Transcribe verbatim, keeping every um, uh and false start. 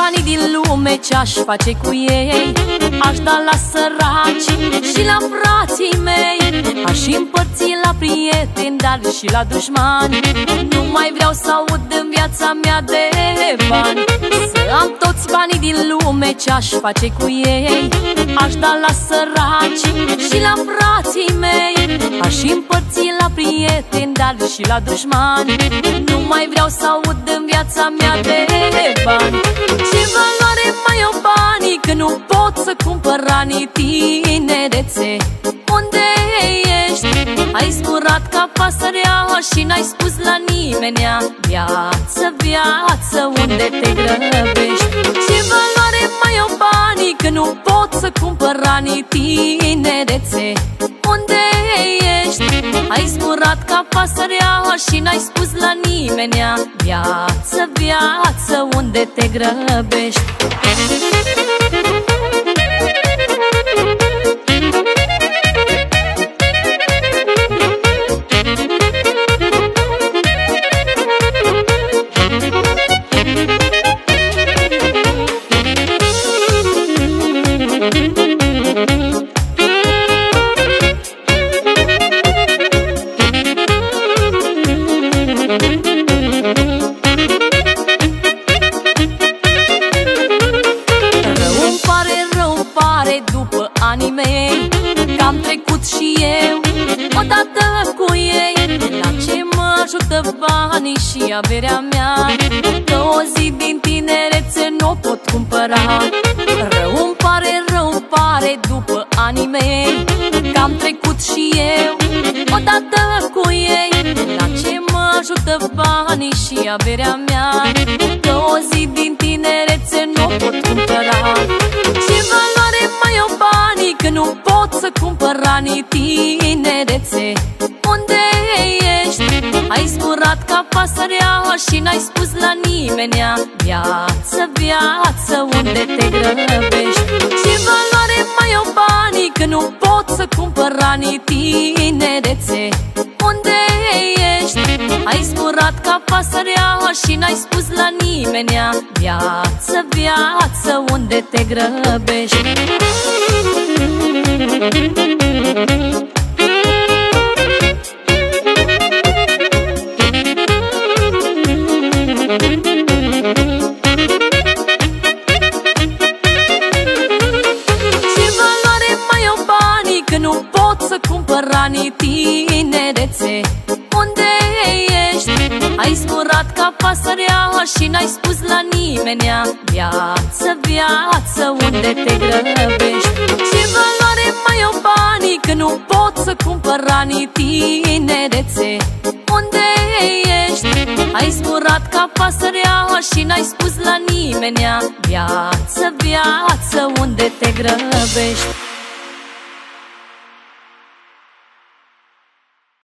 banii din lume, ce-aș face cu ei? Aș da la săraci și la frații mei, aș împărți la prieteni, dar și la dușmani. Nu mai vreau să aud în viața mea de bani. Să am toți banii din lume, ce-aș face cu ei? Aș da la săraci și la frații mei, aș împărți la prieteni, dar și la dușmani. Nu mai vreau să aud în viața mea de bani. Ce valoare mai au banii că nu pot să cumpăr anii? Tinerețe, unde ești? Ai zburat ca pasărea și n-ai spus la nimenea: viață, viață, unde te grăbești? Ce valoare mai au banii că nu pot să cumpăr anii? Tinerețe, unde ești? Ai zburat ca pasărea și n-ai spus la nimenea: viață, viață, unde te grăbești? După anii mei, că am trecut și eu odată cu ei. La ce mă ajută banii și averea mea? Că o zi din tinerețe n-o pot cumpăra. Rău îmi pare, rău îmi pare după anii mei, că am trecut și eu odată cu ei. La ce mă ajută banii și averea mea? Că o zi din tinerețe n-o pot cumpăra. Ce valoare mai au banii că nu pot să cumpăr anii? Tinerețe, unde ești? Ai zburat ca pasărea și n-ai spus la nimenea: viață, viață, unde te grăbești? Ce valoare mai au banii că nu pot să cumpăr anii? Tinerețe, unde ești? Ai zburat ca pasărea și n-ai spus la nimenea: viață, viață, unde te grăbești? Că nu pot să cumpăr anii? Tinerețe, unde ești? Ai zburat ca pasărea și n-ai spus la nimenea: viață, viață, unde te grăbești? Ce valoare mai au banii că nu pot să cumpăr anii? Tinerețe, unde ești? Ai zburat ca pasărea și n-ai spus la nimenea: viață, viață, unde te grăbești?